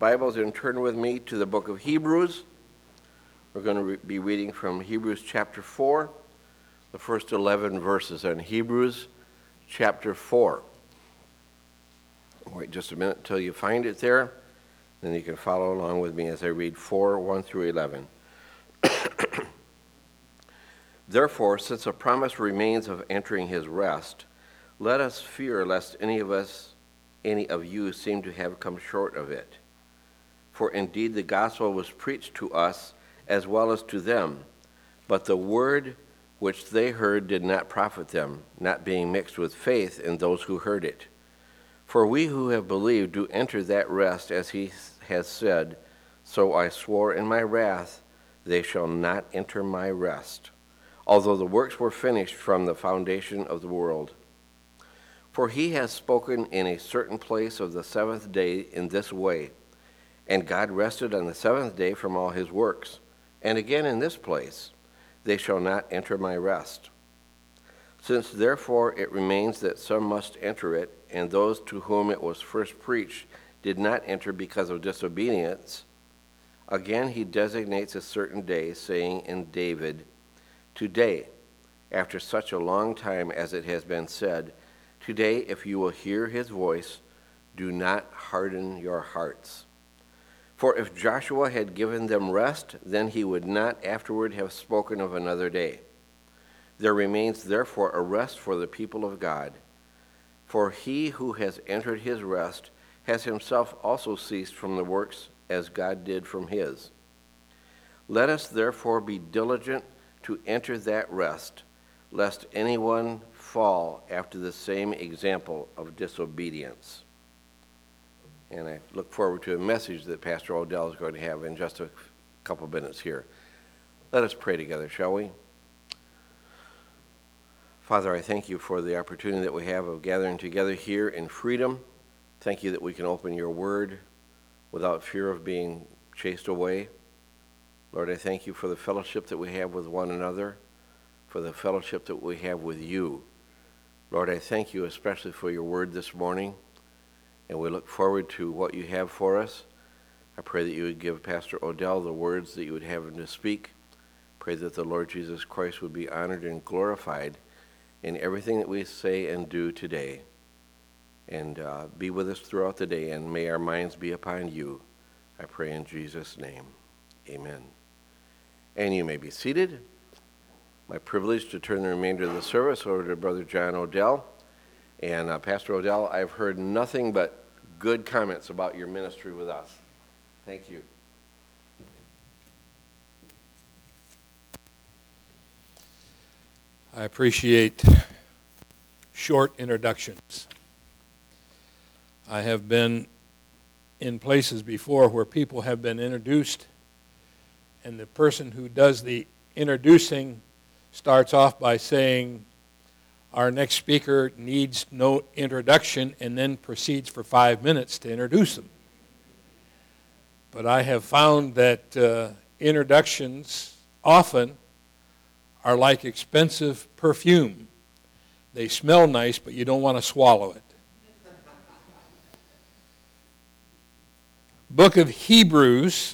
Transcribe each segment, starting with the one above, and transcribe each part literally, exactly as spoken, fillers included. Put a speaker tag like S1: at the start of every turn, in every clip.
S1: Bibles and turn with me to the book of Hebrews. We're going to re- be reading from Hebrews chapter four, the first eleven verses on Hebrews chapter four. Wait just a minute until you find it there, then you can follow along with me as I read four, one through eleven. Therefore, since a promise remains of entering his rest, let us fear lest any of us, any of you seem to have come short of it. For indeed the gospel was preached to us as well as to them, but the word which they heard did not profit them, not being mixed with faith in those who heard it. For we who have believed do enter that rest, as he has said, so I swore in my wrath, they shall not enter my rest, although the works were finished from the foundation of the world. For he has spoken in a certain place of the seventh day in this way, and God rested on the seventh day from all his works. And again in this place, they shall not enter my rest. Since therefore it remains that some must enter it, and those to whom it was first preached did not enter because of disobedience, again he designates a certain day, saying in David, Today, after such a long time as it has been said, Today, if you will hear his voice, do not harden your hearts. For if Joshua had given them rest, then he would not afterward have spoken of another day. There remains therefore a rest for the people of God. For he who has entered his rest has himself also ceased from the works as God did from his. Let us therefore be diligent to enter that rest, lest anyone fall after the same example of disobedience. And I look forward to a message that Pastor Odell is going to have in just a couple minutes here. Let us pray together, shall we? Father, I thank you for the opportunity that we have of gathering together here in freedom. Thank you that we can open your word without fear of being chased away. Lord, I thank you for the fellowship that we have with one another, for the fellowship that we have with you. Lord, I thank you especially for your word this morning, and we look forward to what you have for us. I pray that you would give Pastor Odell the words that you would have him to speak. Pray that the Lord Jesus Christ would be honored and glorified in everything that we say and do today. And uh, be with us throughout the day, and may our minds be upon you. I pray in Jesus' name. Amen. And you may be seated. My privilege to turn the remainder of the service over to Brother John Odell. And uh, Pastor Odell, I've heard nothing but good comments about your ministry with us. Thank you.
S2: I appreciate short introductions. I have been in places before where people have been introduced, and the person who does the introducing starts off by saying, our next speaker needs no introduction, and then proceeds for five minutes to introduce them. But I have found that uh, introductions often are like expensive perfume. They smell nice, but you don't want to swallow it. Book of Hebrews,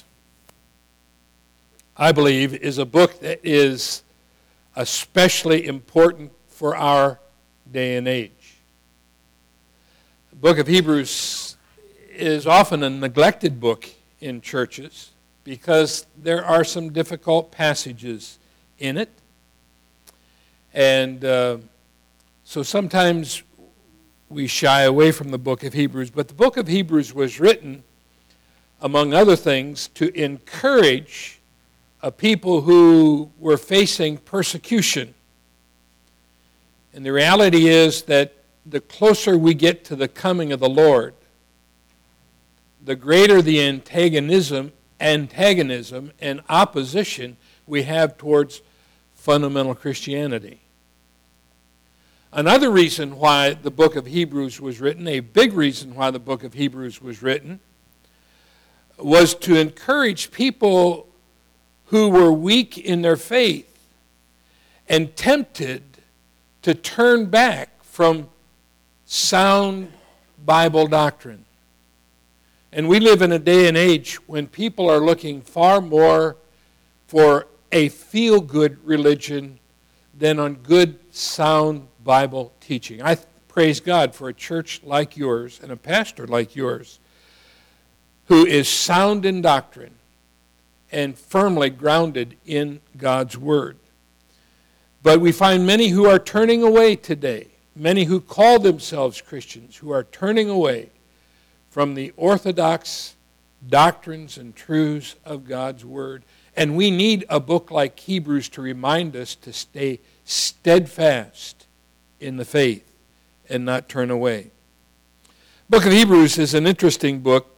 S2: I believe, is a book that is especially important for our day and age. The book of Hebrews is often a neglected book in churches because there are some difficult passages in it. And uh, so sometimes we shy away from the book of Hebrews, but the book of Hebrews was written, among other things, to encourage a people who were facing persecution. And the reality is that the closer we get to the coming of the Lord, the greater the antagonism, antagonism and opposition we have towards fundamental Christianity. Another reason why the book of Hebrews was written, a big reason why the book of Hebrews was written, was to encourage people who were weak in their faith and tempted to turn back from sound Bible doctrine. And we live in a day and age when people are looking far more for a feel-good religion than on good, sound Bible teaching. I praise God for a church like yours and a pastor like yours who is sound in doctrine and firmly grounded in God's Word. But we find many who are turning away today, many who call themselves Christians, who are turning away from the orthodox doctrines and truths of God's Word. And we need a book like Hebrews to remind us to stay steadfast in the faith and not turn away. Book of Hebrews is an interesting book.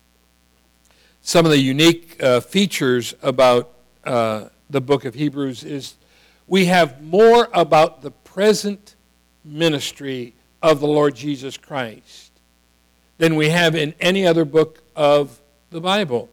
S2: Some of the unique uh, features about uh, the book of Hebrews is we have more about the present ministry of the Lord Jesus Christ than we have in any other book of the Bible.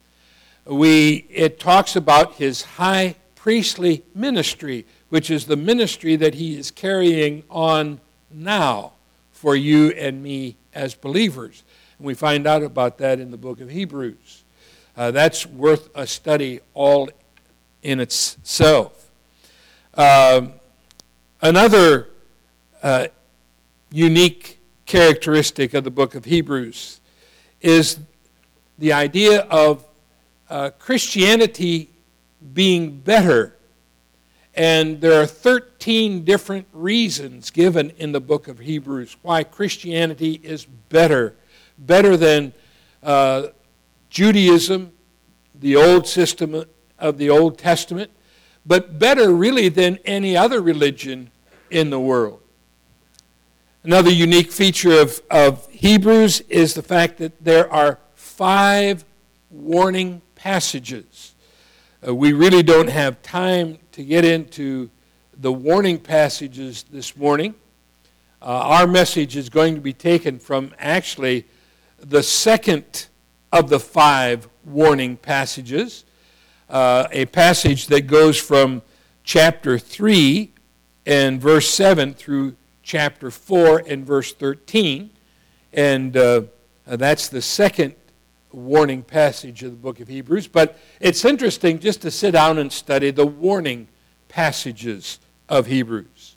S2: We, it talks about his high priestly ministry, which is the ministry that he is carrying on now for you and me as believers. And we find out about that in the book of Hebrews. Uh, that's worth a study all in itself. Um, another uh, unique characteristic of the book of Hebrews is the idea of uh, Christianity being better. And there are thirteen different reasons given in the book of Hebrews why Christianity is better. Better than uh, Judaism, the old system of the Old Testament, but better really than any other religion in the world. Another unique feature of, of Hebrews is the fact that there are five warning passages. Uh, we really don't have time to get into the warning passages this morning. Uh, our message is going to be taken from actually the second of the five warning passages, uh, a passage that goes from chapter three and verse seven through chapter four and verse thirteen. And uh, that's the second warning passage of the book of Hebrews. But it's interesting just to sit down and study the warning passages of Hebrews.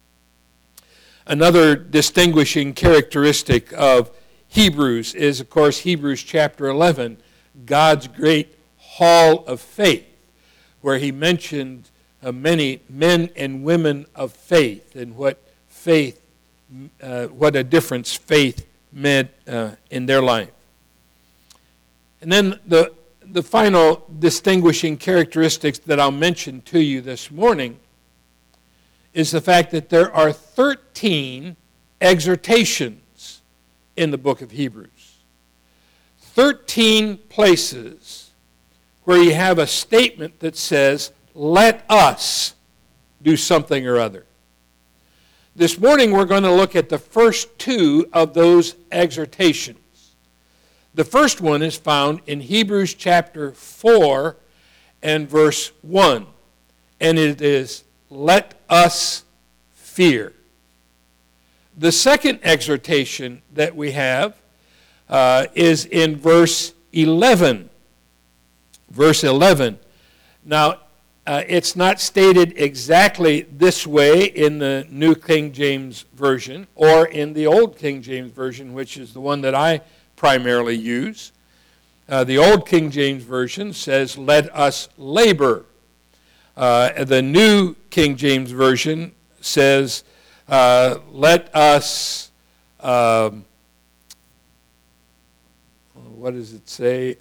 S2: Another distinguishing characteristic of Hebrews is, of course, Hebrews chapter eleven, God's great hall of faith, where he mentioned uh, many men and women of faith and what faith, uh, what a difference faith made uh, in their life. And then the, the final distinguishing characteristics that I'll mention to you this morning is the fact that there are thirteen exhortations in the book of Hebrews. thirteen places where you have a statement that says, let us do something or other. This morning we're going to look at the first two of those exhortations. The first one is found in Hebrews chapter four and verse one. And it is, let us fear. The second exhortation that we have uh, is in verse eleven. Verse eleven. Now, uh, it's not stated exactly this way in the New King James Version or in the Old King James Version, which is the one that I primarily use. Uh, the Old King James Version says, let us labor. Uh, the New King James Version says, uh, let us, um, what does it say?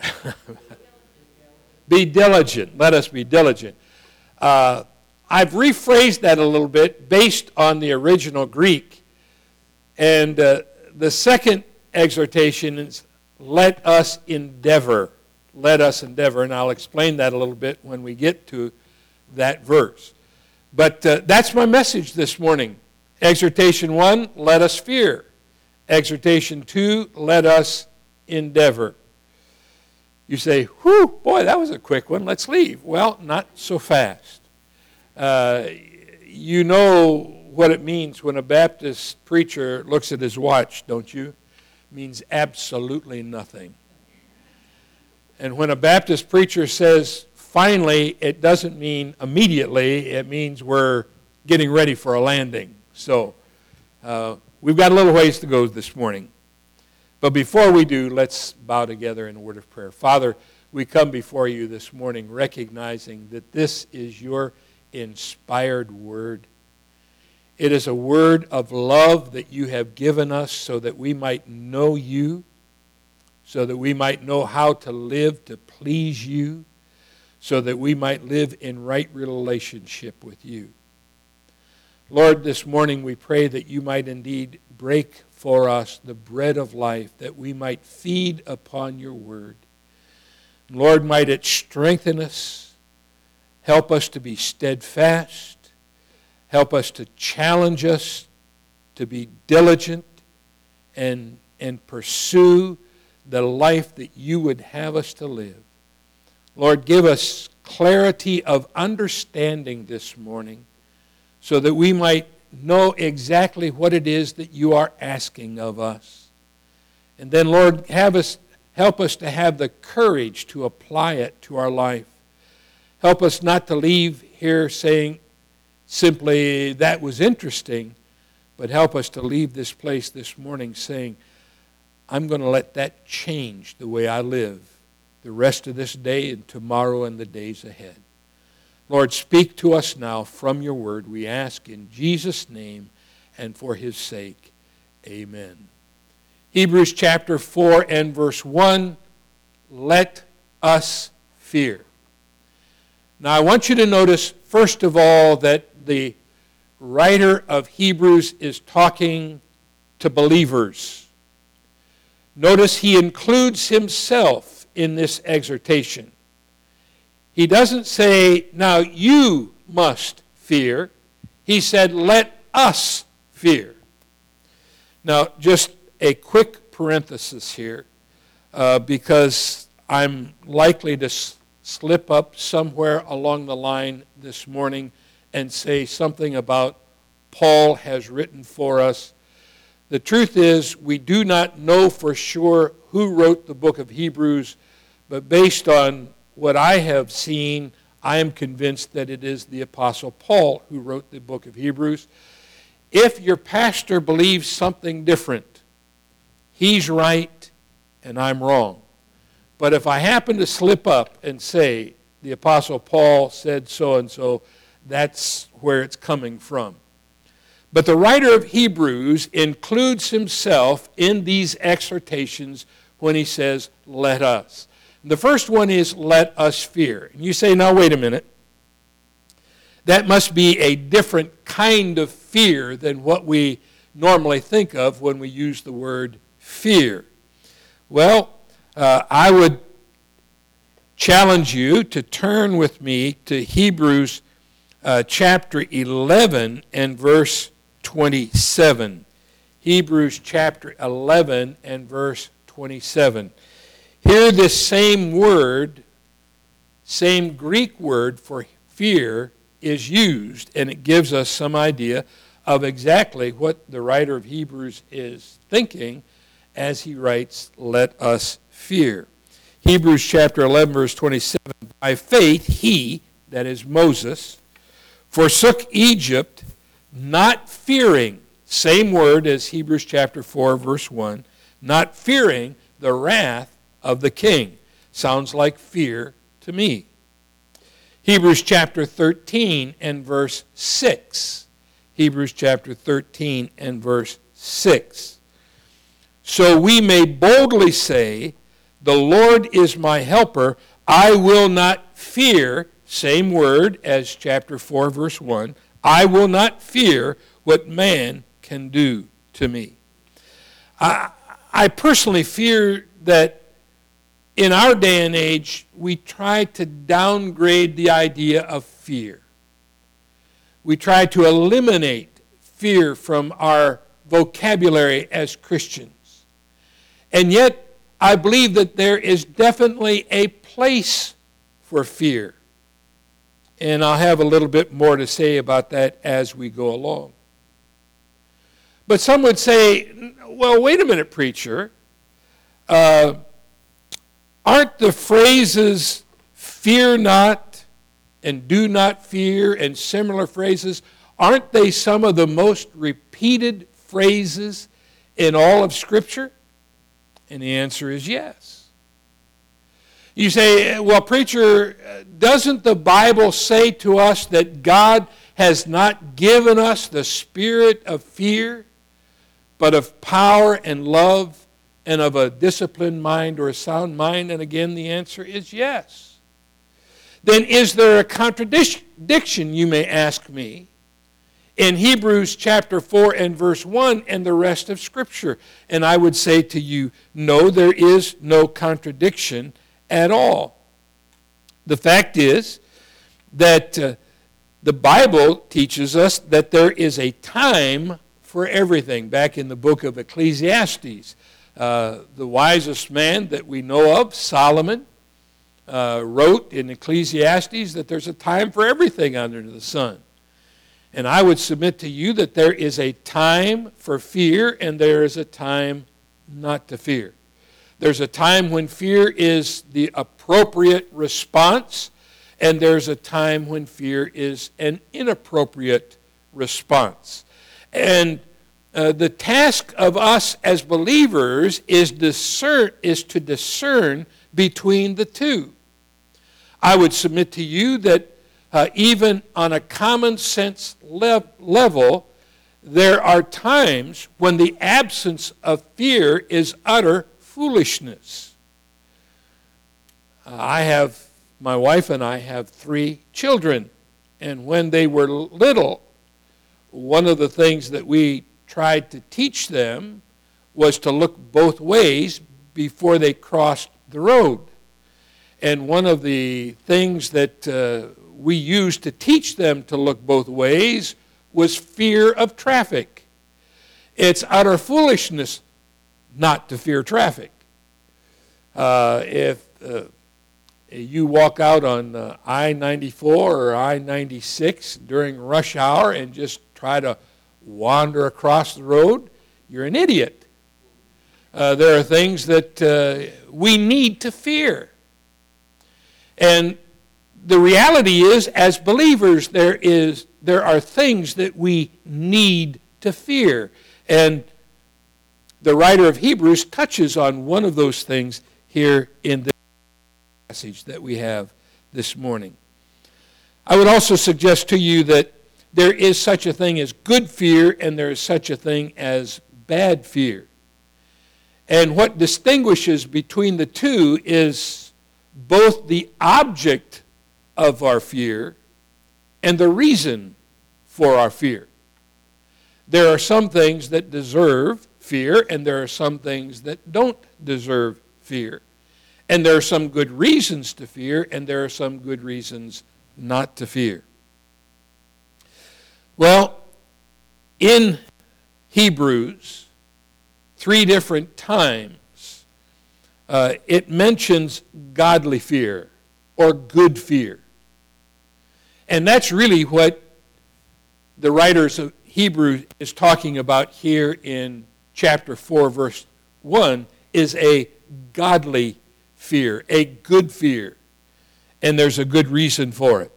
S2: Be diligent. Let us be diligent. Uh, I've rephrased that a little bit based on the original Greek. And uh, the second exhortation is, let us endeavor. Let us endeavor. And I'll explain that a little bit when we get to that verse. But uh, that's my message this morning. Exhortation one, let us fear. Exhortation two, let us endeavor. You say, whew, boy, that was a quick one. Let's leave. Well, not so fast. Uh, you know what it means when a Baptist preacher looks at his watch, don't you? It means absolutely nothing. And when a Baptist preacher says finally, it doesn't mean immediately. It means we're getting ready for a landing. So uh, we've got a little ways to go this morning. But before we do, let's bow together in a word of prayer. Father, we come before you this morning recognizing that this is your inspired word. It is a word of love that you have given us so that we might know you, so that we might know how to live to please you, so that we might live in right relationship with you. Lord, this morning we pray that you might indeed break for us the bread of life, that we might feed upon your word. Lord, might it strengthen us, help us to be steadfast, help us to challenge us to be diligent and, and pursue the life that you would have us to live. Lord, give us clarity of understanding this morning so that we might know exactly what it is that you are asking of us. And then, Lord, have us, help us to have the courage to apply it to our life. Help us not to leave here saying simply, that was interesting, but help us to leave this place this morning saying, I'm going to let that change the way I live the rest of this day and tomorrow and the days ahead. Lord, speak to us now from your word. We ask in Jesus' name and for his sake. Amen. Hebrews chapter four and verse one, let us fear. Now I want you to notice, first of all, that the writer of Hebrews is talking to believers. Notice he includes himself in this exhortation. He doesn't say, now you must fear. He said, let us fear. Now, just a quick parenthesis here, uh, because I'm likely to s- slip up somewhere along the line this morning and say something about Paul has written for us. The truth is, we do not know for sure who wrote the book of Hebrews, but based on what I have seen, I am convinced that it is the Apostle Paul who wrote the book of Hebrews. If your pastor believes something different, he's right and I'm wrong. But if I happen to slip up and say the Apostle Paul said so-and-so, that's where it's coming from. But the writer of Hebrews includes himself in these exhortations when he says, let us. The first one is, let us fear. And you say, now wait a minute. That must be a different kind of fear than what we normally think of when we use the word fear. Well, uh, I would challenge you to turn with me to Hebrews uh, chapter eleven and verse twenty-seven. Hebrews chapter eleven and verse twenty-seven. Here this same word, same Greek word for fear is used, and it gives us some idea of exactly what the writer of Hebrews is thinking as he writes, let us fear. Hebrews chapter eleven, verse twenty-seven, by faith he, that is Moses, forsook Egypt, not fearing, same word as Hebrews chapter four, verse one, not fearing the wrath of the king. Sounds like fear to me. Hebrews chapter thirteen and verse six. Hebrews chapter thirteen and verse six. So we may boldly say, the Lord is my helper, I will not fear, same word as chapter four, verse one, I will not fear what man can do to me. I, I personally fear that in our day and age, we try to downgrade the idea of fear. We try to eliminate fear from our vocabulary as Christians. And yet, I believe that there is definitely a place for fear. And I'll have a little bit more to say about that as we go along. But some would say, well, wait a minute, preacher. Uh, Aren't the phrases fear not and do not fear and similar phrases, aren't they some of the most repeated phrases in all of Scripture? And the answer is yes. You say, well, preacher, doesn't the Bible say to us that God has not given us the spirit of fear, but of power and love and of a disciplined mind or a sound mind? And again, the answer is yes. Then is there a contradiction, you may ask me, in Hebrews chapter four and verse one and the rest of Scripture? And I would say to you, no, there is no contradiction at all. The fact is that uh, the Bible teaches us that there is a time for everything. Back in the book of Ecclesiastes, uh, the wisest man that we know of, Solomon, uh, wrote in Ecclesiastes that there's a time for everything under the sun. And I would submit to you that there is a time for fear and there is a time not to fear. There's a time when fear is the appropriate response, and there's a time when fear is an inappropriate response. And uh, the task of us as believers is, discern, is to discern between the two. I would submit to you that uh, even on a common sense le- level, there are times when the absence of fear is utter foolishness. Uh, I have, my wife and I have three children, and when they were little, one of the things that we tried to teach them was to look both ways before they crossed the road. And one of the things that uh, we used to teach them to look both ways was fear of traffic. It's utter foolishness not to fear traffic. Uh, if uh, you walk out on uh, I ninety-four or I ninety-six during rush hour and just try to wander across the road, you're an idiot. Uh, there are things that uh, we need to fear. And the reality is, as believers, there is there are things that we need to fear. And the writer of Hebrews touches on one of those things here in this passage that we have this morning. I would also suggest to you that there is such a thing as good fear and there is such a thing as bad fear. And what distinguishes between the two is both the object of our fear and the reason for our fear. There are some things that deserve fear, and there are some things that don't deserve fear. And there are some good reasons to fear, and there are some good reasons not to fear. Well, in Hebrews, three different times, uh, it mentions godly fear or good fear. And that's really what the writers of Hebrews is talking about here in chapter four, verse one, is a godly fear, a good fear. And there's a good reason for it.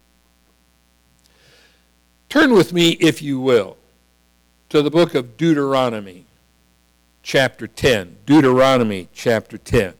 S2: Turn with me, if you will, to the book of Deuteronomy, chapter ten. Deuteronomy, chapter ten.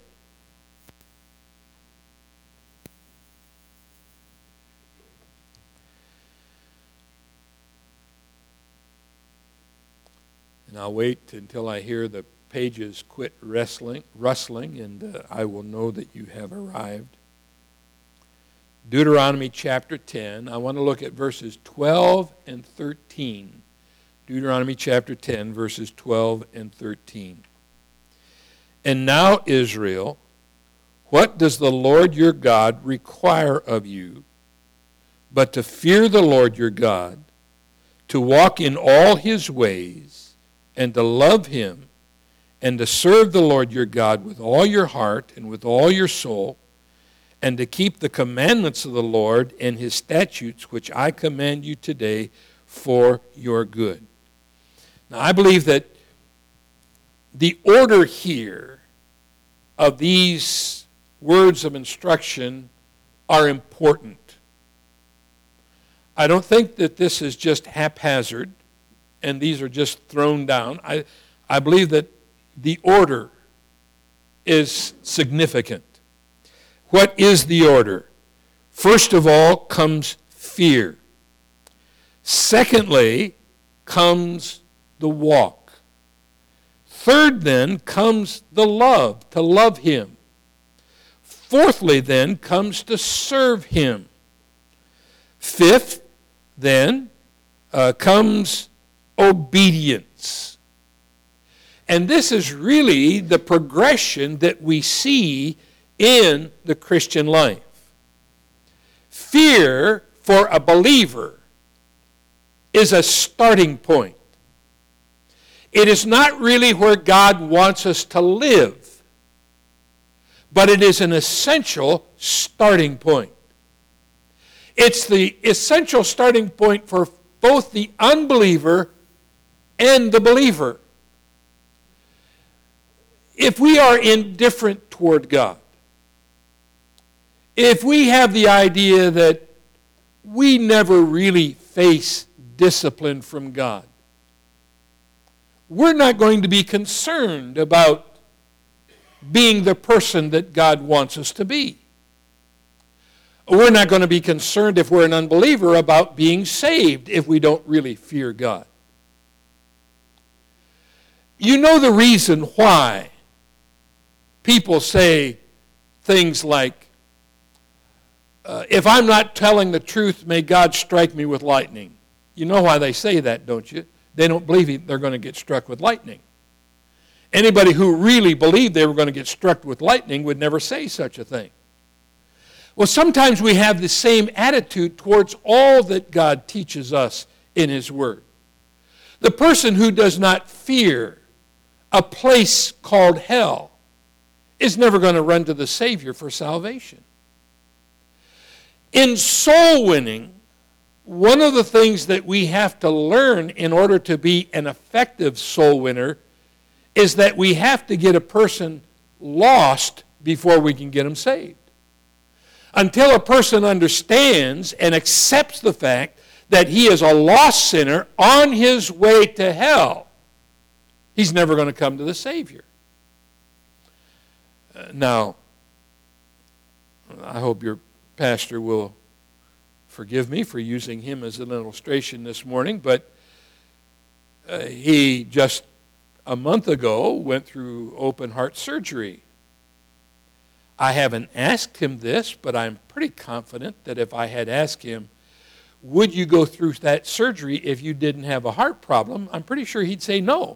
S2: And I'll wait until I hear the pages quit rustling, rustling and uh, I will know that you have arrived. Deuteronomy chapter ten. I want to look at verses twelve and thirteen. Deuteronomy chapter ten, verses twelve and thirteen. And now, Israel, what does the Lord your God require of you, but to fear the Lord your God, to walk in all his ways, and to love him, and to serve the Lord your God with all your heart and with all your soul, and to keep the commandments of the Lord and his statutes, which I command you today for your good. Now, I believe that the order here of these words of instruction are important. I don't think that this is just haphazard and these are just thrown down. I, I believe that the order is significant. What is the order? First of all comes fear. Secondly comes the walk. Third then comes the love, to love him. Fourthly then comes to serve him. Fifth then uh, comes obedience. And this is really the progression that we see in the Christian life. Fear for a believer is a starting point. It is not really where God wants us to live, but it is an essential starting point. It's the essential starting point for both the unbeliever and the believer. If we are indifferent toward God, if we have the idea that we never really face discipline from God, we're not going to be concerned about being the person that God wants us to be. We're not going to be concerned if we're an unbeliever about being saved if we don't really fear God. You know the reason why people say things like, uh, if I'm not telling the truth, may God strike me with lightning. You know why they say that, don't you? They don't believe they're going to get struck with lightning. Anybody who really believed they were going to get struck with lightning would never say such a thing. Well, sometimes we have the same attitude towards all that God teaches us in His Word. The person who does not fear a place called hell is never going to run to the Savior for salvation. In soul winning, one of the things that we have to learn in order to be an effective soul winner is that we have to get a person lost before we can get them saved. Until a person understands and accepts the fact that he is a lost sinner on his way to hell, he's never going to come to the Savior. Uh, now, I hope your pastor will forgive me for using him as an illustration this morning, but uh, he just a month ago went through open heart surgery. I haven't asked him this, but I'm pretty confident that if I had asked him, would you go through that surgery if you didn't have a heart problem, I'm pretty sure he'd say no.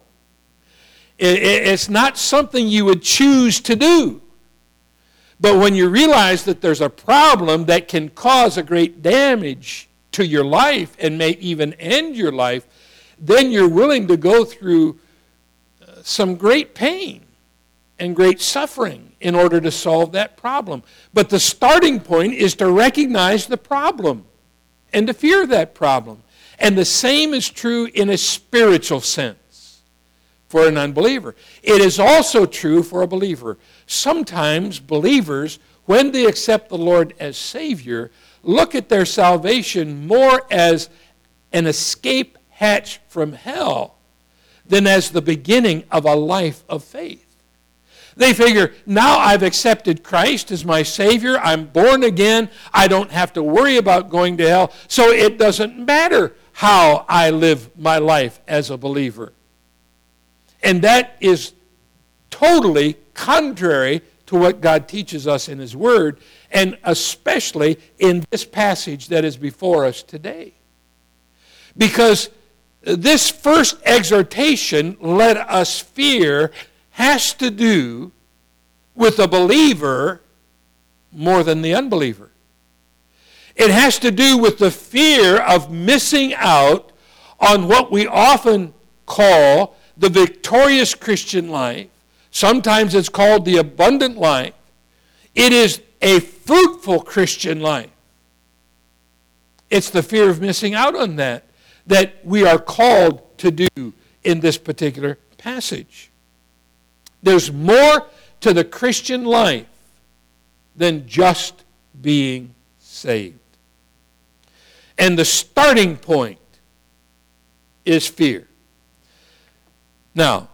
S2: It's not something you would choose to do. But when you realize that there's a problem that can cause a great damage to your life and may even end your life, then you're willing to go through some great pain and great suffering in order to solve that problem. But the starting point is to recognize the problem and to fear that problem. And the same is true in a spiritual sense for an unbeliever. It is also true for a believer. Sometimes believers, when they accept the Lord as Savior, look at their salvation more as an escape hatch from hell than as the beginning of a life of faith. They figure, now I've accepted Christ as my Savior, I'm born again, I don't have to worry about going to hell, so it doesn't matter how I live my life as a believer. And that is totally contrary to what God teaches us in His Word, and especially in this passage that is before us today. Because this first exhortation, let us fear, has to do with the believer more than the unbeliever. It has to do with the fear of missing out on what we often call the victorious Christian life. Sometimes it's called the abundant life. It is a fruitful Christian life. It's the fear of missing out on that that we are called to do in this particular passage. There's more to the Christian life than just being saved. And the starting point is fear. Now,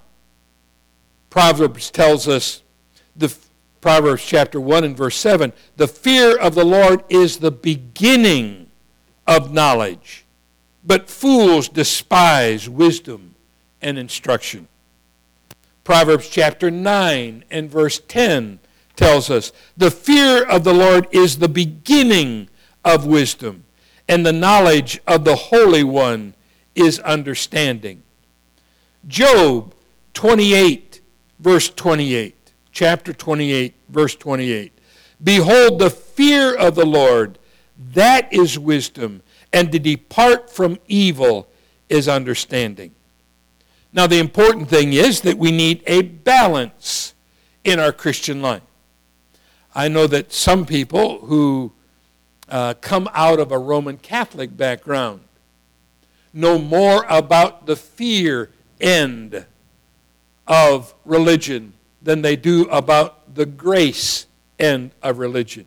S2: Proverbs tells us, the Proverbs chapter one and verse seven, the fear of the Lord is the beginning of knowledge, but fools despise wisdom and instruction. Proverbs chapter nine and verse ten tells us, the fear of the Lord is the beginning of wisdom, and the knowledge of the Holy One is understanding. Job twenty-eight, verse twenty-eight, chapter twenty-eight, verse twenty-eight. Behold, the fear of the Lord, that is wisdom, and to depart from evil is understanding. Now, the important thing is that we need a balance in our Christian life. I know that some people who uh, come out of a Roman Catholic background know more about the fear end of religion than they do about the grace end of religion.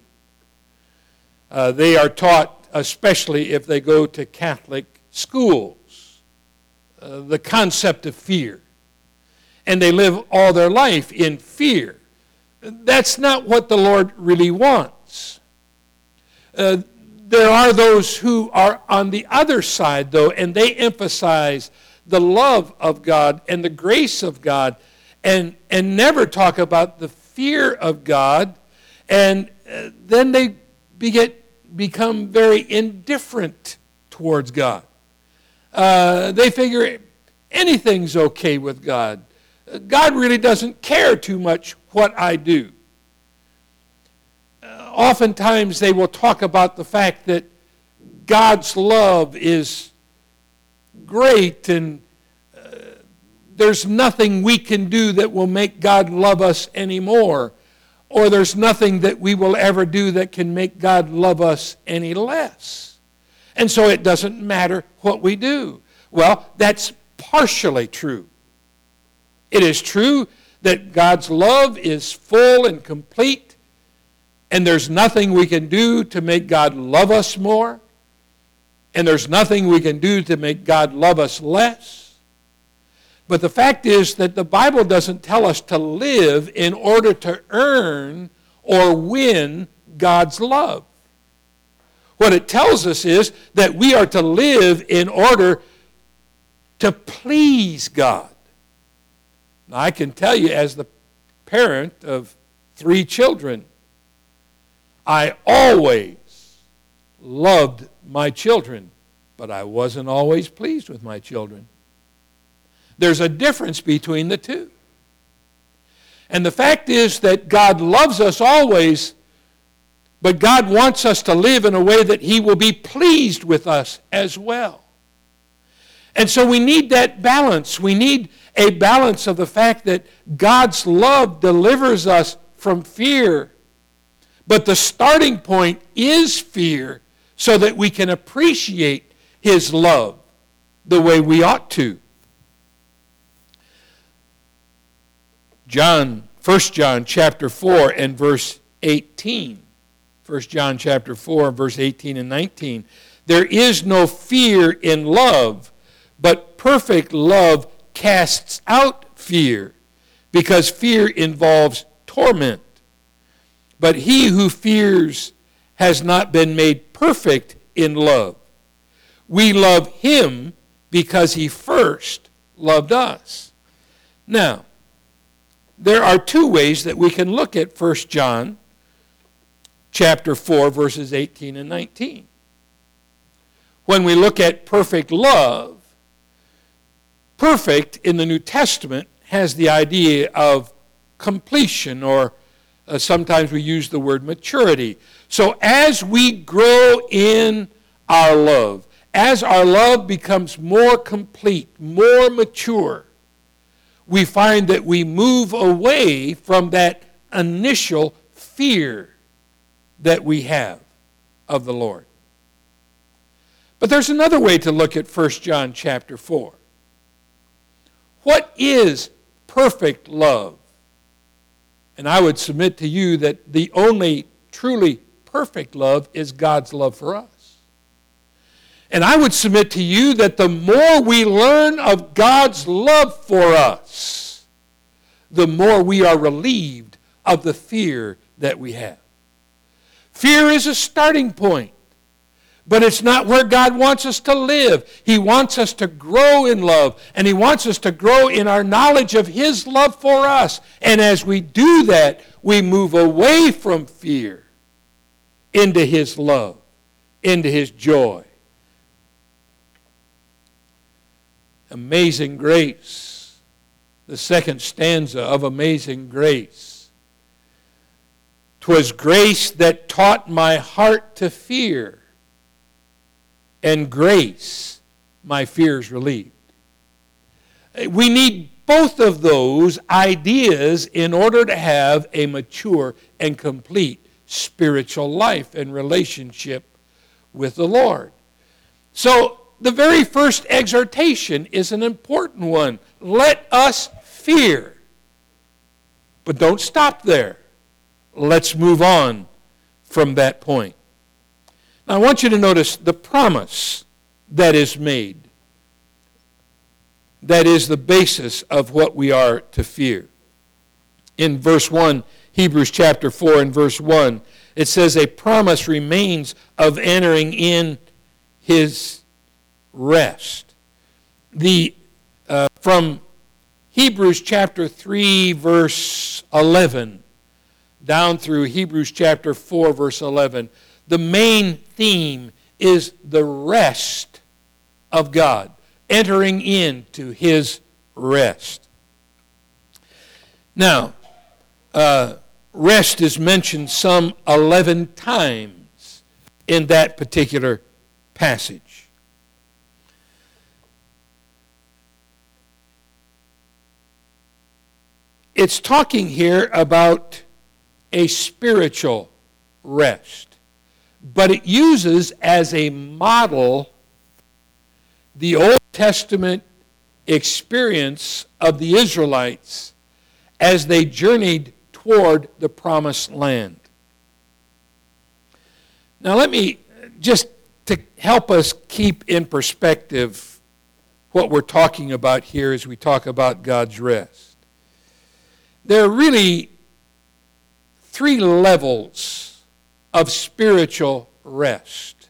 S2: Uh, they are taught, especially if they go to Catholic schools, uh, the concept of fear. And they live all their life in fear. That's not what the Lord really wants. Uh, there are those who are on the other side, though, and they emphasize the love of God and the grace of God, and, and never talk about the fear of God, and uh, then they beget, become very indifferent towards God. Uh, they figure anything's okay with God. God really doesn't care too much what I do. Uh, oftentimes they will talk about the fact that God's love is great and uh, there's nothing we can do that will make God love us anymore, or there's nothing that we will ever do that can make God love us any less. And so it doesn't matter what we do. Well, that's partially true. It is true that God's love is full and complete, and there's nothing we can do to make God love us more, and there's nothing we can do to make God love us less. But the fact is that the Bible doesn't tell us to live in order to earn or win God's love. What it tells us is that we are to live in order to please God. Now, I can tell you, as the parent of three children, I always loved my children, but I wasn't always pleased with my children. There's a difference between the two. And the fact is that God loves us always, but God wants us to live in a way that He will be pleased with us as well. And so we need that balance. We need a balance of the fact that God's love delivers us from fear, but the starting point is fear, so that we can appreciate His love the way we ought to. John, First John chapter four and verse eighteen. First John chapter four and verse eighteen and nineteen. There is no fear in love, but perfect love casts out fear, because fear involves torment. But he who fears has not been made perfect in love. We love Him because He first loved us. Now, there are two ways that we can look at First John chapter four, verses eighteen and nineteen. When we look at perfect love, perfect in the New Testament has the idea of completion, or uh, sometimes we use the word maturity. So as we grow in our love, as our love becomes more complete, more mature, we find that we move away from that initial fear that we have of the Lord. But there's another way to look at First John chapter four. What is perfect love? And I would submit to you that the only truly perfect love is God's love for us. And I would submit to you that the more we learn of God's love for us, the more we are relieved of the fear that we have. Fear is a starting point, but it's not where God wants us to live. He wants us to grow in love, and He wants us to grow in our knowledge of His love for us. And as we do that, we move away from fear into His love, into His joy. Amazing Grace, the second stanza of Amazing Grace. 'Twas grace that taught my heart to fear, and grace my fears relieved. We need both of those ideas in order to have a mature and complete spiritual life and relationship with the Lord. So, the very first exhortation is an important one. Let us fear. But don't stop there. Let's move on from that point. Now I want you to notice the promise that is made. That is the basis of what we are to fear. In verse one, Hebrews chapter four and verse one, it says, a promise remains of entering in His rest. The uh, from Hebrews chapter three verse eleven down through Hebrews chapter four verse eleven, the main theme is the rest of God, entering into His rest. Now, uh, rest is mentioned some eleven times in that particular passage. It's talking here about a spiritual rest, but it uses as a model the Old Testament experience of the Israelites as they journeyed toward the promised land. Now let me, just to help us keep in perspective what we're talking about here as we talk about God's rest. There are really three levels of spiritual rest.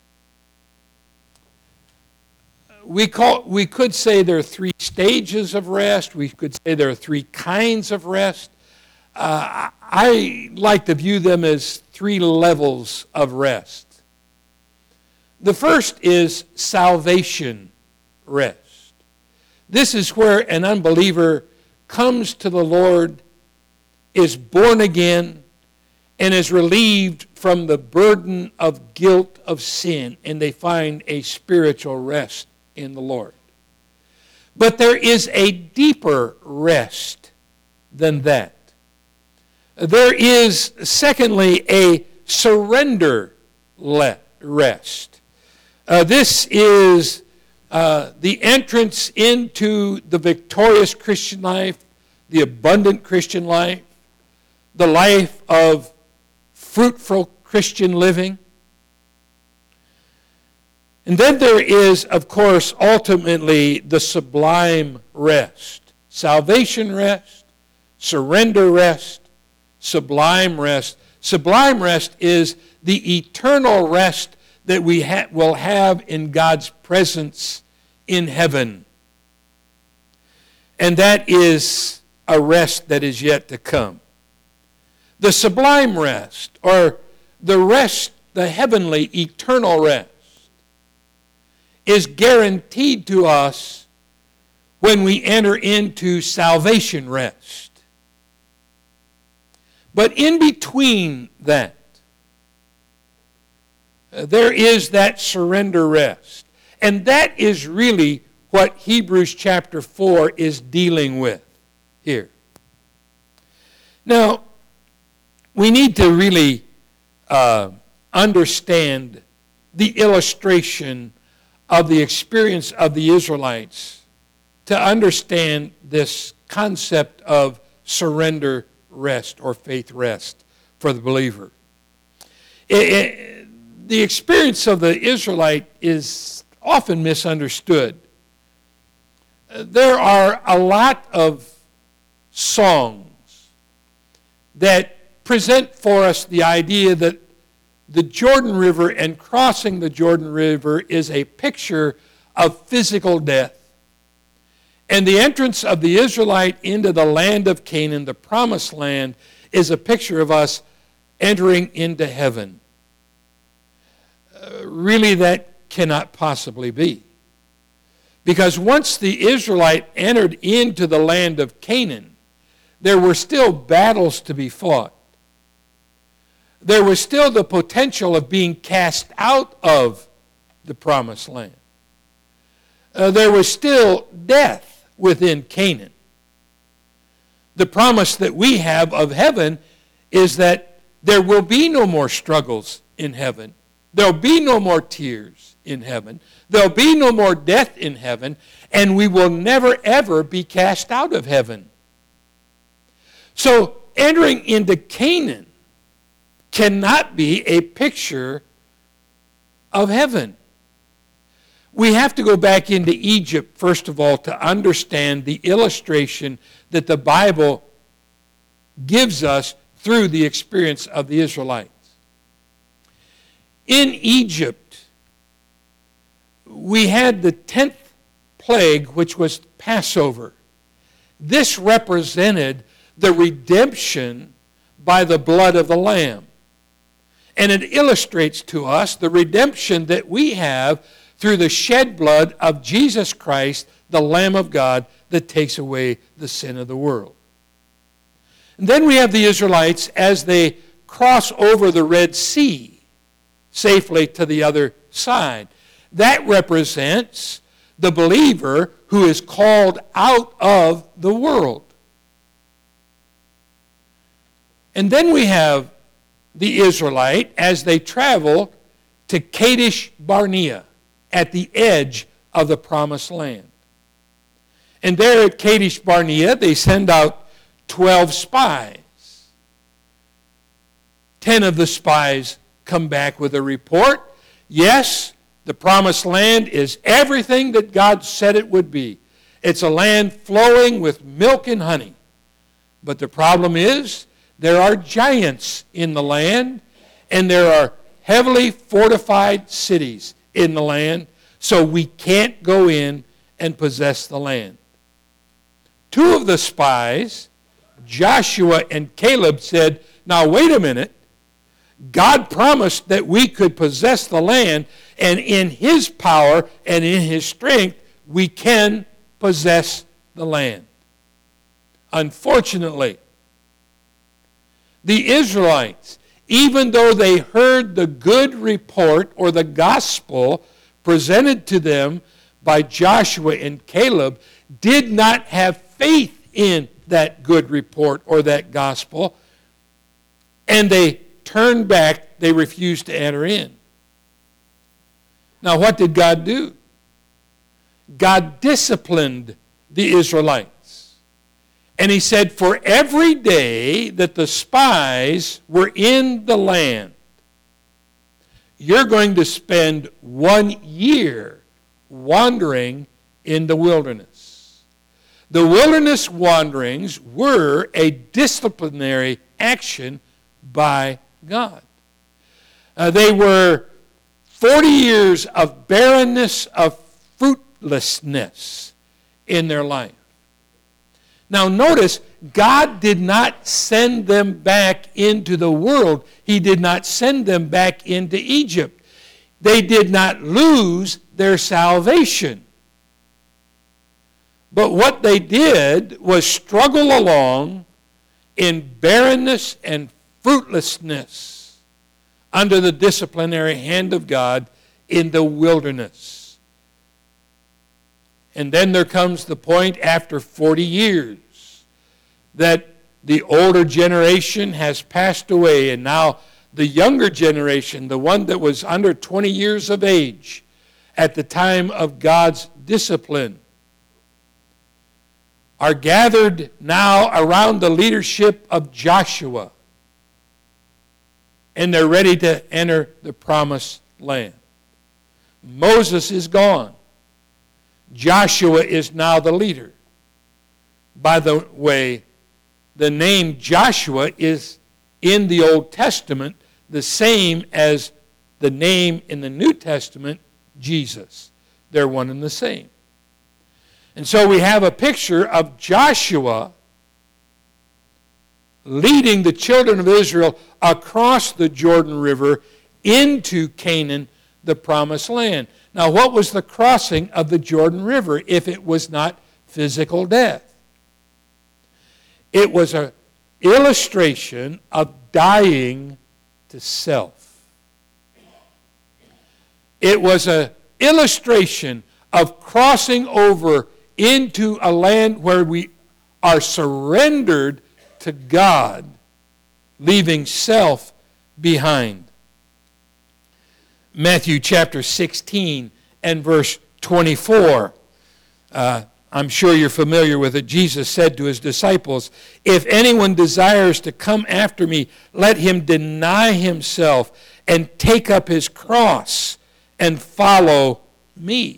S2: We call, we could say there are three stages of rest. We could say there are three kinds of rest. Uh, I like to view them as three levels of rest. The first is salvation rest. This is where an unbeliever comes to the Lord, is born again, and is relieved from the burden of guilt of sin, and they find a spiritual rest in the Lord. But there is a deeper rest than that. There is, secondly, a surrender rest. Uh, this is uh, the entrance into the victorious Christian life, the abundant Christian life, the life of fruitful Christian living. And then there is, of course, ultimately the sublime rest. Salvation rest, surrender rest, sublime rest. Sublime rest is the eternal rest that we ha- will have in God's presence in heaven. And that is a rest that is yet to come. The sublime rest, or the rest, the heavenly, eternal rest, is guaranteed to us when we enter into salvation rest. But in between that, there is that surrender rest. And that is really what Hebrews chapter four is dealing with here. Now, we need to really uh, understand the illustration of the experience of the Israelites to understand this concept of surrender rest or faith rest for the believer. It, it, the experience of the Israelite is often misunderstood. There are a lot of songs that present for us the idea that the Jordan River and crossing the Jordan River is a picture of physical death. And the entrance of the Israelite into the land of Canaan, the promised land, is a picture of us entering into heaven. Uh, really, that cannot possibly be. Because once the Israelite entered into the land of Canaan, there were still battles to be fought. There was still the potential of being cast out of the promised land. Uh, there was still death within Canaan. The promise that we have of heaven is that there will be no more struggles in heaven. There will be no more tears in heaven. There will be no more death in heaven. And we will never, ever be cast out of heaven. So entering into Canaan cannot be a picture of heaven. We have to go back into Egypt, first of all, to understand the illustration that the Bible gives us through the experience of the Israelites. In Egypt, we had the tenth plague, which was Passover. This represented the redemption by the blood of the Lamb. And it illustrates to us the redemption that we have through the shed blood of Jesus Christ, the Lamb of God, that takes away the sin of the world. And then we have the Israelites as they cross over the Red Sea safely to the other side. That represents the believer who is called out of the world. And then we have the Israelite as they travel to Kadesh Barnea at the edge of the promised land. And there at Kadesh Barnea, they send out twelve spies. Ten of the spies come back with a report. Yes, the promised land is everything that God said it would be. It's a land flowing with milk and honey. But the problem is, there are giants in the land, and there are heavily fortified cities in the land, so we can't go in and possess the land. Two of the spies, Joshua and Caleb, said, now wait a minute. God promised that we could possess the land, and in His power and in His strength, we can possess the land. Unfortunately, the Israelites, even though they heard the good report or the gospel presented to them by Joshua and Caleb, did not have faith in that good report or that gospel, and they turned back. They refused to enter in. Now, what did God do? God disciplined the Israelites. And He said, for every day that the spies were in the land, you're going to spend one year wandering in the wilderness. The wilderness wanderings were a disciplinary action by God. Uh, they were forty years of barrenness, of fruitlessness in their life. Now notice, God did not send them back into the world. He did not send them back into Egypt. They did not lose their salvation. But what they did was struggle along in barrenness and fruitlessness under the disciplinary hand of God in the wilderness. And then there comes the point after forty years that the older generation has passed away, and now the younger generation, the one that was under twenty years of age at the time of God's discipline, are gathered now around the leadership of Joshua. and they're ready to enter the promised land. Moses is gone. Joshua is now the leader. By the way, the name Joshua is in the Old Testament the same as the name in the New Testament, Jesus. They're one and the same. And so we have a picture of Joshua leading the children of Israel across the Jordan River into Canaan, the promised land. Now, what was the crossing of the Jordan River if it was not physical death? It was an illustration of dying to self. It was an illustration of crossing over into a land where we are surrendered to God, leaving self behind. Matthew chapter sixteen and verse twenty-four. Uh, I'm sure you're familiar with it. Jesus said to his disciples, "If anyone desires to come after me, let him deny himself and take up his cross and follow me."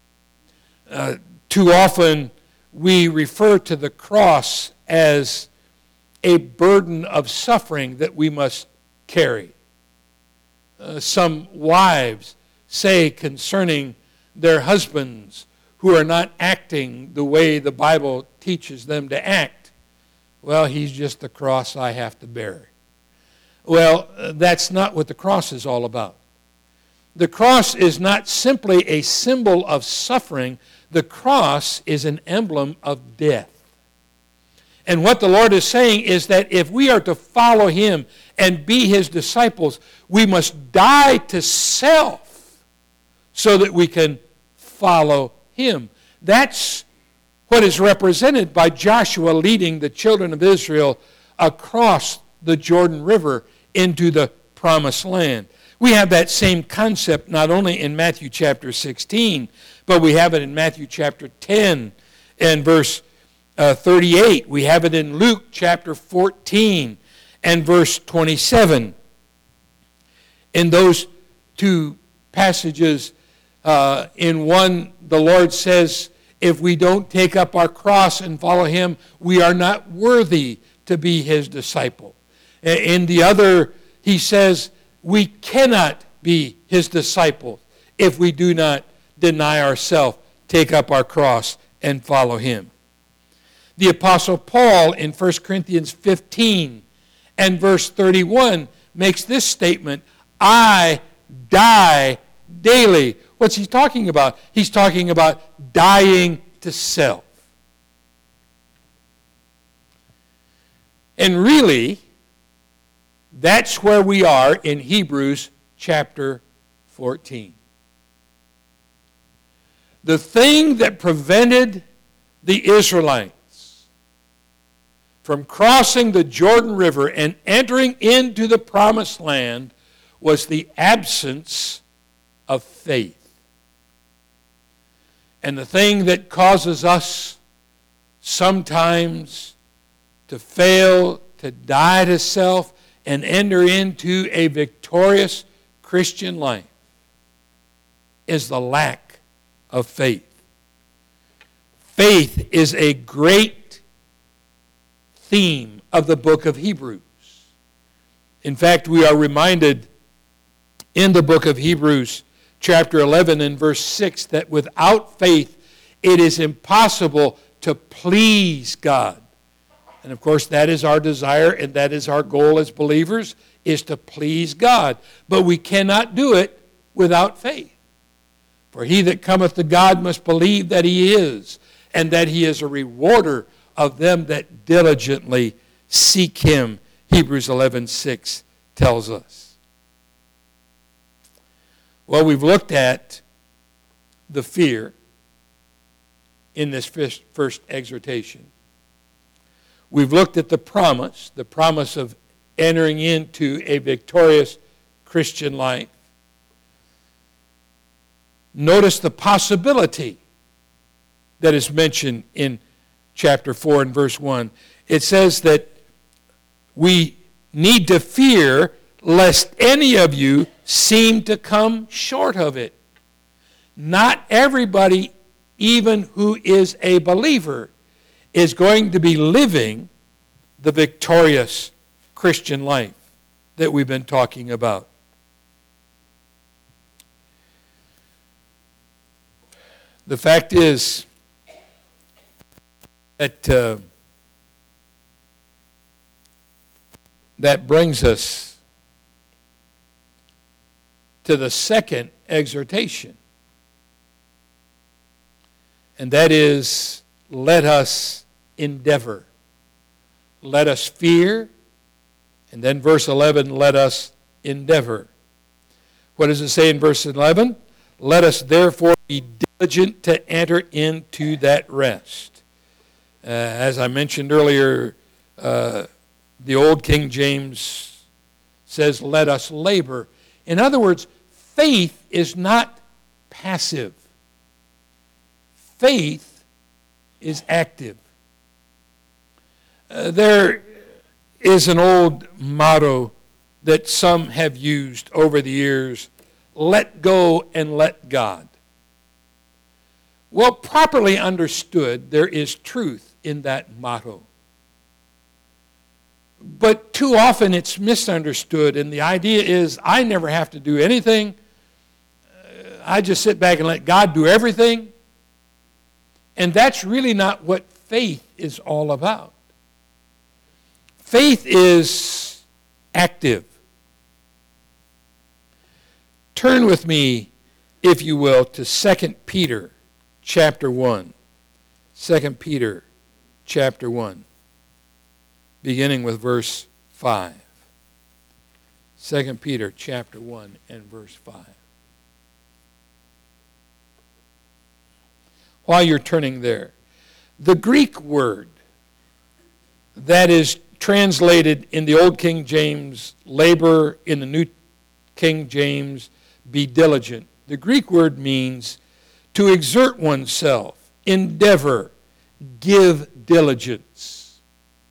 S2: Uh, too often we refer to the cross as a burden of suffering that we must carry. Uh, some wives say concerning their husbands who are not acting the way the Bible teaches them to act, "Well, he's just the cross I have to bear." Well, uh, that's not what the cross is all about. The cross is not simply a symbol of suffering. The cross is an emblem of death. And what the Lord is saying is that if we are to follow him and be his disciples, we must die to self so that we can follow him. That's what is represented by Joshua leading the children of Israel across the Jordan River into the promised land. We have that same concept not only in Matthew chapter sixteen, but we have it in Matthew chapter ten and verse uh, thirty-eight. We have it in Luke chapter fourteen and verse twenty-seven. In those two passages, uh, in one, the Lord says, if we don't take up our cross and follow him, we are not worthy to be his disciple. In the other, he says, we cannot be his disciples if we do not deny ourselves, take up our cross, and follow him. The Apostle Paul in First Corinthians fifteen and verse thirty-one makes this statement, "I die daily." What's he talking about? He's talking about dying to self. And really, that's where we are in Hebrews chapter fourteen. The thing that prevented the Israelites from crossing the Jordan River and entering into the promised land was the absence of faith. And the thing that causes us sometimes to fail, to die to self, and enter into a victorious Christian life is the lack of faith. Faith is a great theme of the book of Hebrews. In fact, we are reminded in the book of Hebrews, chapter eleven and verse six, that without faith it is impossible to please God. And of course, that is our desire and that is our goal as believers, is to please God. But we cannot do it without faith. For he that cometh to God must believe that he is, and that he is a rewarder of them that diligently seek him, Hebrews eleven six tells us. Well, we've looked at the fear in this first, first exhortation. We've looked at the promise, the promise of entering into a victorious Christian life. Notice the possibility that is mentioned in chapter four and verse one. It says that we need to fear lest any of you seem to come short of it. Not everybody, even who is a believer, is going to be living the victorious Christian life that we've been talking about. The fact is that uh, that brings us to the second exhortation. And that is, let us endeavor. Let us fear. And then verse eleven, let us endeavor. What does it say in verse eleven? Let us therefore be diligent to enter into that rest. Uh, as I mentioned earlier, uh, the old King James says, let us labor. In other words, faith is not passive. Faith is active. Uh, there is an old motto that some have used over the years, let go and let God. Well, properly understood, there is truth in that motto. But too often it's misunderstood, and the idea is I never have to do anything. I just sit back and let God do everything. And that's really not what faith is all about. Faith is active. Turn with me, if you will, to Second Peter chapter one. Second Peter chapter one, beginning with verse five. Second Peter chapter one and verse five. While you're turning there, the Greek word that is translated in the Old King James, labor, in the New King James, be diligent. The Greek word means to exert oneself, endeavor, give diligence.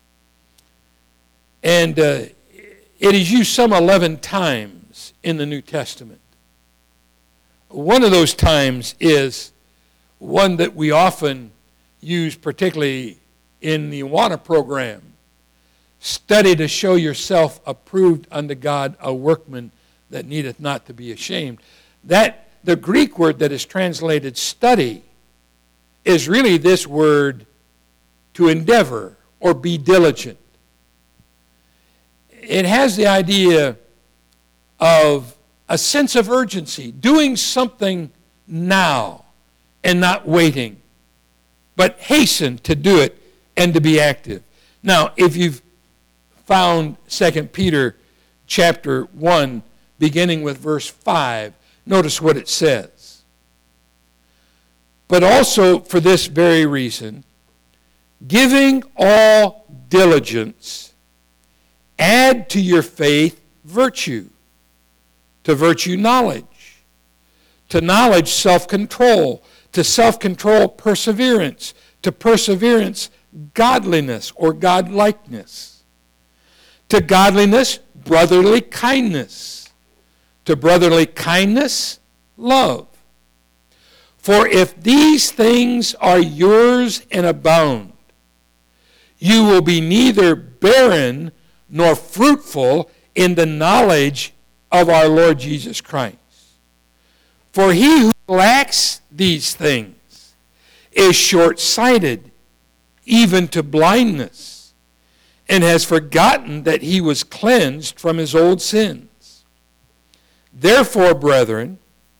S2: And uh, it is used some eleven times in the New Testament. One of those times is one that we often use, particularly in the Awana program. Study to show yourself approved unto God, a workman that needeth not to be ashamed. That the Greek word that is translated study is really this word to endeavor or be diligent. It has the idea of a sense of urgency, doing something now and not waiting, but hasten to do it and to be active. Now, if you've found Second Peter chapter one, beginning with verse five, notice what it says. But also for this very reason, giving all diligence, add to your faith virtue, to virtue knowledge, to knowledge self-control, to self-control perseverance, to perseverance godliness or godlikeness, to godliness brotherly kindness, to brotherly kindness love. For if these things are yours and abound, you will be neither barren nor fruitful in the knowledge of our Lord Jesus Christ. For he who lacks these things is short-sighted, even to blindness, and has forgotten that he was cleansed from his old sins. Therefore, brethren,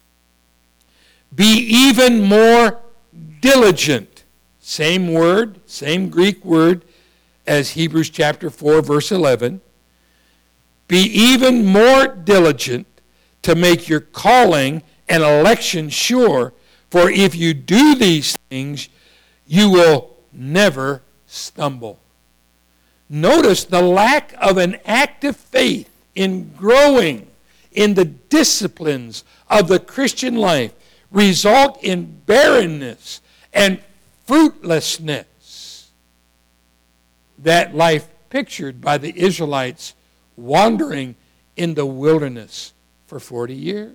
S2: be even more diligent. Same word, same Greek word as Hebrews chapter four, verse eleven. Be even more diligent to make your calling and election sure, for if you do these things, you will never stumble. Notice the lack of an active faith in growing in the disciplines of the Christian life result in barrenness and fruitlessness. That life pictured by the Israelites wandering in the wilderness for forty years.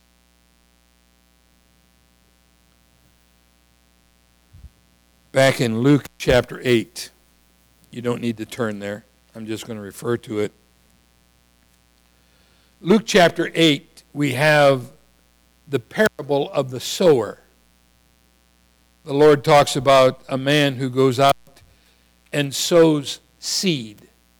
S2: Back in Luke chapter eight, you don't need to turn there. I'm just going to refer to it. Luke chapter eight, we have the parable of the sower. The Lord talks about a man who goes out and sows seed.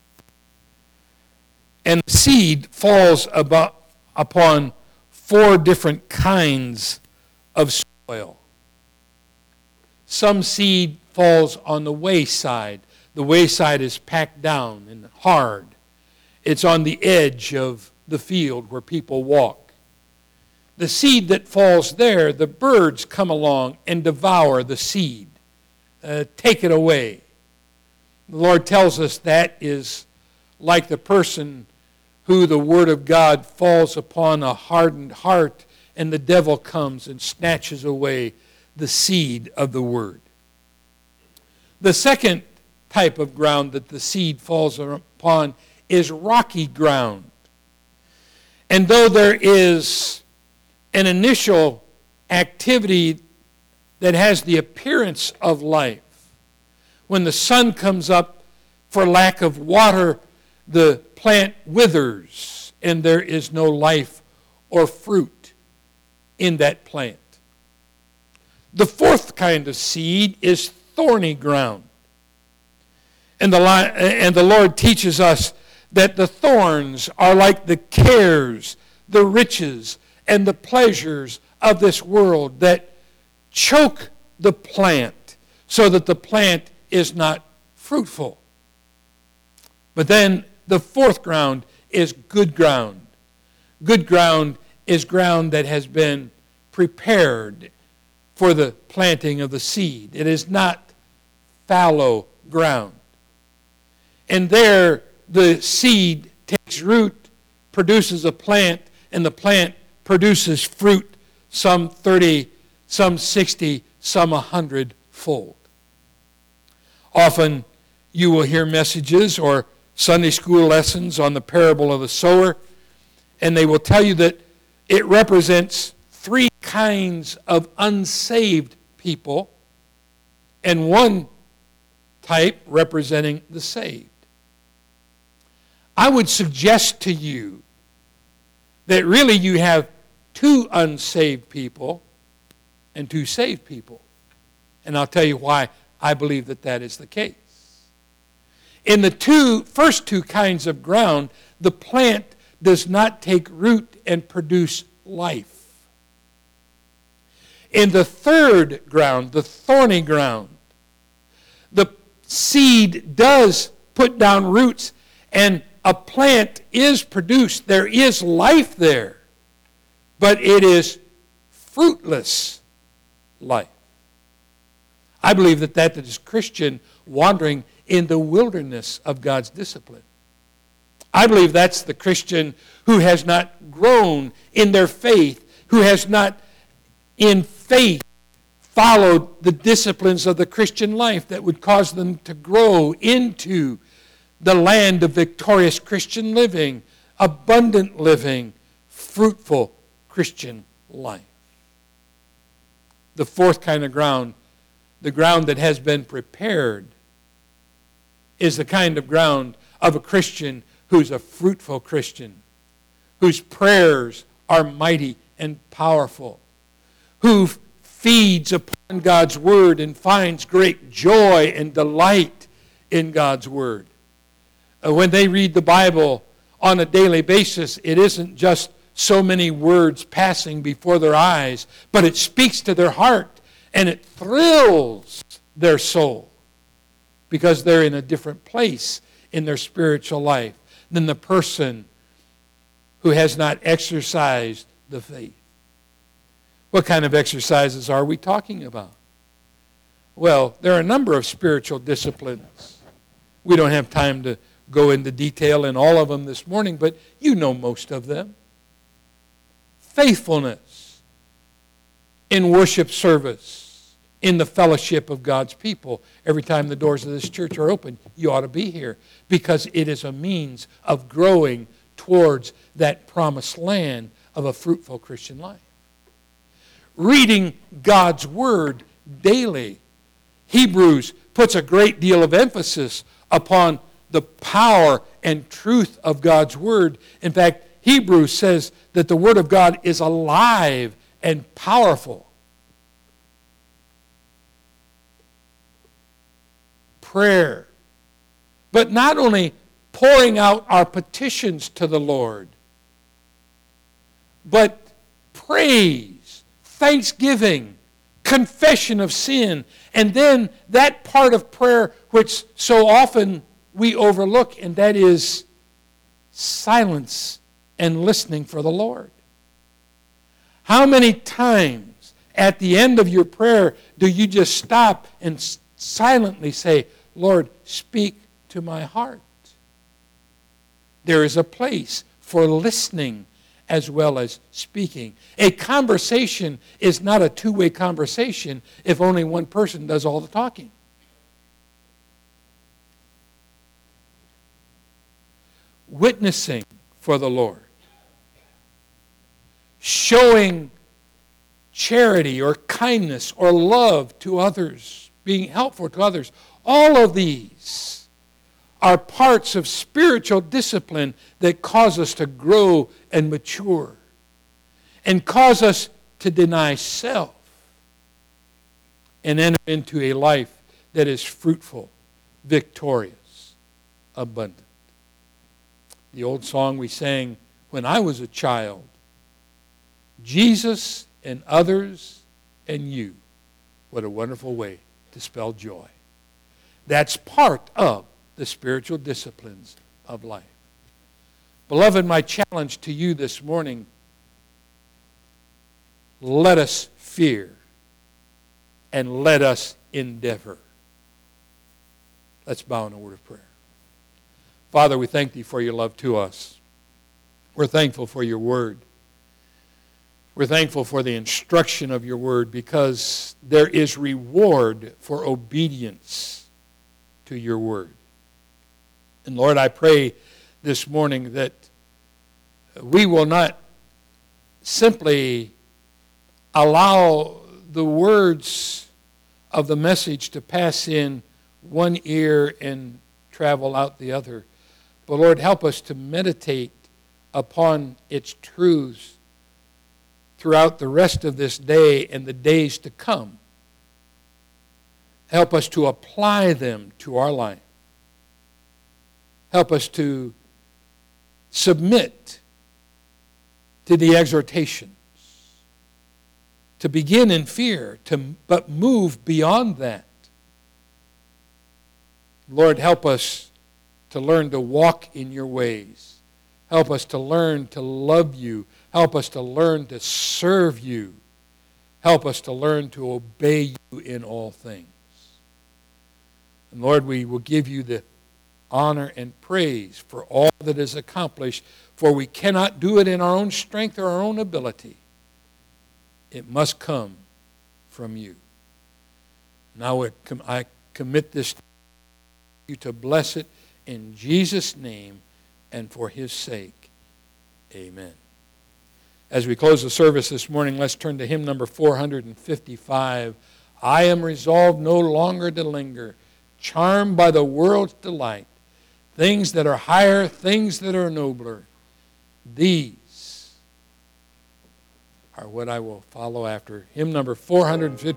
S2: And the seed falls about, upon four different kinds of soil. Some seed falls on the wayside. The wayside is packed down and hard. It's on the edge of the field where people walk. The seed that falls there, the birds come along and devour the seed, uh, take it away. The Lord tells us that is like the person who the Word of God falls upon a hardened heart, and the devil comes and snatches away the seed of the Word. The second type of ground that the seed falls upon is rocky ground. And though there is an initial activity that has the appearance of life, when the sun comes up, for lack of water, the plant withers, and there is no life or fruit in that plant. The fourth kind of seed is thorny ground. And the, and the Lord teaches us that the thorns are like the cares, the riches, and the pleasures of this world that choke the plant so that the plant is not fruitful. But then the fourth ground is good ground. Good ground is ground that has been prepared for the planting of the seed. It is not fallow ground. And there the seed takes root, produces a plant, and the plant produces fruit, some thirty, some sixty, some a hundred fold. Often you will hear messages or Sunday school lessons on the parable of the sower, and they will tell you that it represents three kinds of unsaved people and one type representing the saved. I would suggest to you that really you have two unsaved people and two saved people. And I'll tell you why I believe that that is the case. In the two first two kinds of ground, the plant does not take root and produce life. In the third ground, the thorny ground, the seed does put down roots and a plant is produced. There is life there, but it is fruitless life. I believe that that is Christian wandering in the wilderness of God's discipline. I believe that's the Christian who has not grown in their faith, who has not in faith followed the disciplines of the Christian life that would cause them to grow into the land of victorious Christian living, abundant living, fruitful Christian life. The fourth kind of ground, the ground that has been prepared, is the kind of ground of a Christian who's a fruitful Christian, whose prayers are mighty and powerful, who feeds upon God's Word and finds great joy and delight in God's Word. Uh, when they read the Bible on a daily basis, it isn't just so many words passing before their eyes, but it speaks to their heart and it thrills their soul because they're in a different place in their spiritual life than the person who has not exercised the faith. What kind of exercises are we talking about? Well, there are a number of spiritual disciplines. We don't have time to go into detail in all of them this morning, but you know most of them. Faithfulness in worship service, in the fellowship of God's people. Every time the doors of this church are open, you ought to be here because it is a means of growing towards that promised land of a fruitful Christian life. Reading God's Word daily. Hebrews puts a great deal of emphasis upon the power and truth of God's Word. In fact, Hebrews says that the Word of God is alive and powerful. Prayer. But not only pouring out our petitions to the Lord, but praise, thanksgiving, confession of sin, and then that part of prayer which so often we overlook, and that is silence and listening for the Lord. How many times at the end of your prayer do you just stop and silently say, Lord, speak to my heart? There is a place for listening as well as speaking. A conversation is not a two-way conversation if only one person does all the talking. Witnessing for the Lord. Showing charity or kindness or love to others. Being helpful to others. All of these are parts of spiritual discipline that cause us to grow and mature and cause us to deny self and enter into a life that is fruitful, victorious, abundant. The old song we sang when I was a child, Jesus and others and you. What a wonderful way to spell joy. That's part of the spiritual disciplines of life. Beloved, my challenge to you this morning, let us fear and let us endeavor. Let's bow in a word of prayer. Father, we thank Thee for Your love to us. We're thankful for Your Word. We're thankful for the instruction of Your Word because there is reward for obedience to Your Word. And Lord, I pray this morning that we will not simply allow the words of the message to pass in one ear and travel out the other. But Lord, help us to meditate upon its truths throughout the rest of this day and the days to come. Help us to apply them to our life. Help us to submit to the exhortations, to begin in fear, to, but move beyond that. Lord, help us to learn to walk in Your ways. Help us to learn to love You. Help us to learn to serve You. Help us to learn to obey You in all things. And Lord, we will give You the honor and praise for all that is accomplished, for we cannot do it in our own strength or our own ability. It must come from You. Now I commit this to You to bless it in Jesus' name and for His sake. Amen. As we close the service this morning, let's turn to hymn number four hundred fifty-five. I am resolved no longer to linger, charmed by the world's delight, things that are higher, things that are nobler. These are what I will follow after. Hymn number four hundred fifty-five.